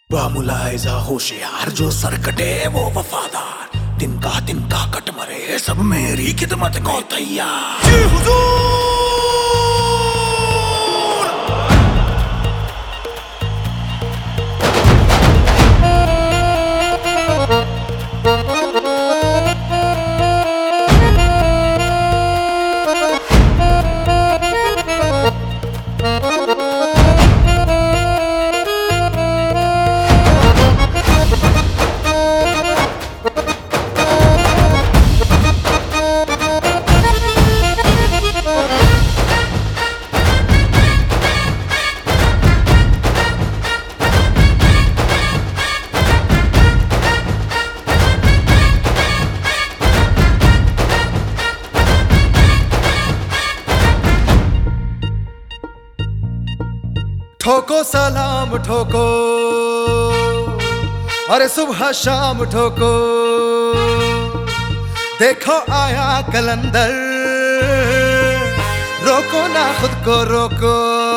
बामुलाइजा होशियार जो सरकटे वो वफादार, तिनका कट मरे सब मेरी खिदमत को तैयार। जी हुजूर। ठोको सलाम ठोको, अरे सुबह शाम ठोको, देखो आया कलंदर, रोको ना खुद को रोको।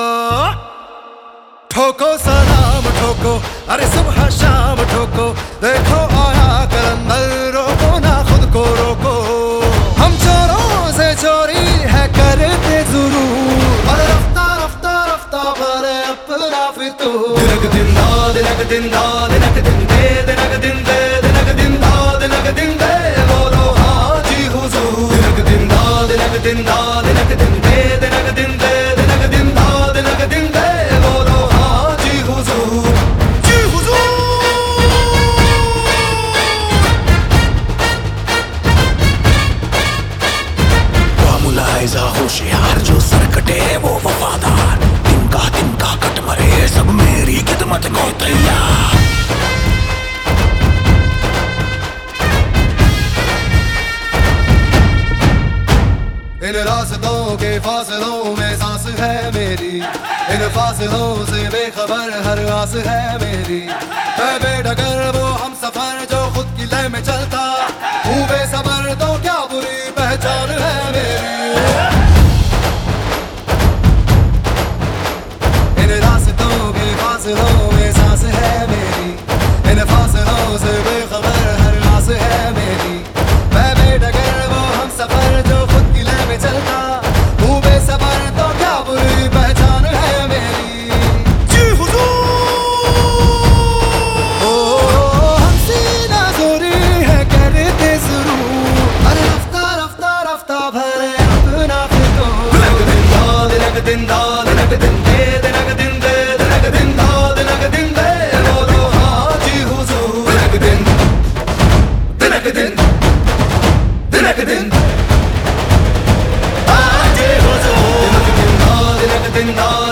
ठोको सलाम ठोको, अरे सुबह शाम ठोको, देखो आया कलंदर, रोको ना खुद को रोको। हम चोरों से चोरी है करते जरूर, अरे रफ्ता रफ्ता रफ्ता भरे अपना फितूर। दिनक दिन दा दिनक दिन दा दिनक दिन दे दिनक दिन दे दिनक दिन दा दिनक दिन दे, बोलो हाजी हुजूर। दिनक दिन दा दिनक दिन दा दिनक दिन दे दिनक दिन दे दिनक दिन दा दिनक दिन दे, बोलो हाजी हुजूर। जी हुजूर। बामुलाइजा होशियार जो सरकटे वो वफादार, तिनका कट मरे सब मेरी खिदमत को तैयार। इन रास्तों के फासलों में सांस है मेरी, इन फासलों से बेखबर हर आस है मेरी। मैं बेडगर वो हम सफर जो खुद की लय में चलता हूँ बेसबर, तो क्या बुरी पहचान है मेरी। इन रास्तों के फासलों में सांस है मेरी, इन फासलों से बेखबर हर आस है मेरी। मैं बेडगर वो हम सफर जो खुद की लय में चलता हूँ बेसबर, तो क्या बुरी पहचान है मेरी। जी हुजूर। ओ हमसी नाज़ोरी है करते ज़रूर, अरे रफ्ता रफ्ता रफ्ता भरे अपना फितूर। दिनक दिन दा दिनक दिन दा दिनक दिन दे दिनक दिन दे दिनक दिन दा दिनक दिन दे, बोलो हाजी हुजूर। दिनक दिन दिनक दिन दिनक दिन हाजी हुजूर। दिनक दिन दा दिनक दिन दा